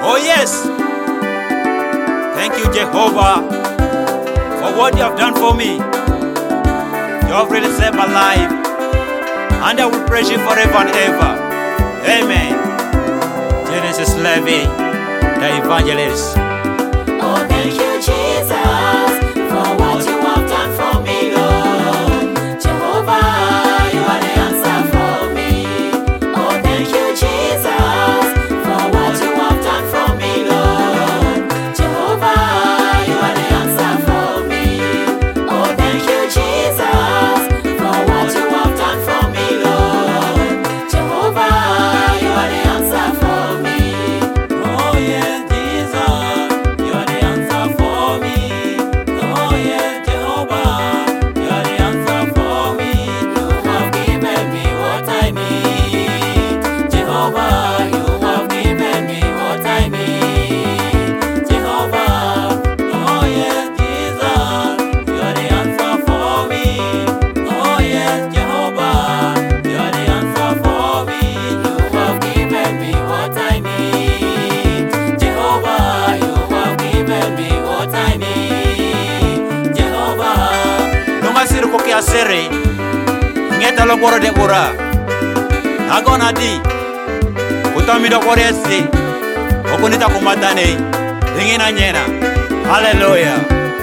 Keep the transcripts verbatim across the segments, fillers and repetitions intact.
Oh yes. Thank you, Jehovah, for what you have done for me. You have really saved my life, and I will praise you forever and ever. Amen. Genesis Levy, the evangelist. Oh, thank you, Jesus, for what you have done for me, Lord. Jehovah, you are the answer for me. Oh, thank you, Jesus, for what you have done for me, Lord. Jehovah, you are the answer for me. Oh, thank you, Jesus, for what you have done for me, Lord. Jehovah, you are the answer for me. Oh yes, Jesus, you are the answer for me. Oh yes, Jehovah, you are the answer for me. You have given me what I need. Jehovah, you have given me what I need. Jehovah, oh yes, Jesus, you are the answer for me. Oh yes, Jehovah, you are the answer for me. You have given me what I need. Jehovah, you have given me what I need. Jehovah, no más circo que hacer, ngeta lo goro de ura. Agona di, utami do koresi, okunita kumatane, ingina nyena. Hallelujah.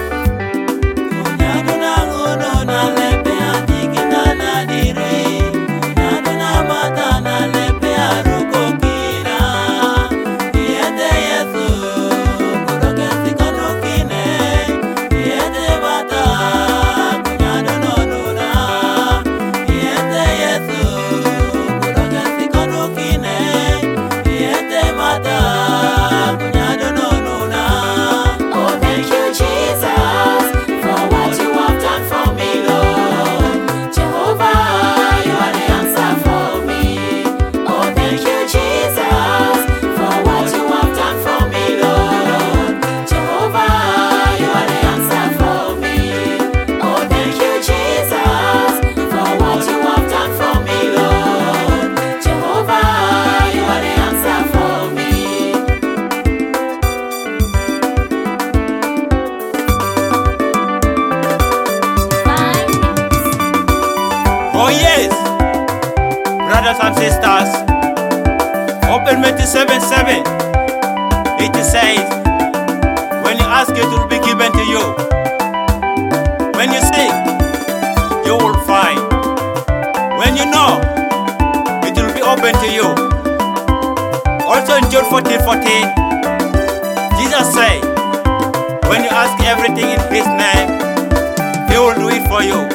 Oh, thank you, Jesus, for what you have done for me, Lord. Jehovah, you are the answer for me. Oh, thank you, Jesus, for what you have done for me, Lord. Jehovah, you are the answer for me. Oh, thank you, Jesus, for what you have done for me, Lord. Jehovah, you are the answer for me. Oh yes, brothers and sisters, open Matthew seven seven. It says, when you ask, it will be given to you. When you seek, you will find. When you know, it will be open to you. Also in John fourteen fourteen, Jesus said, when you ask everything in His name, He will do it for you.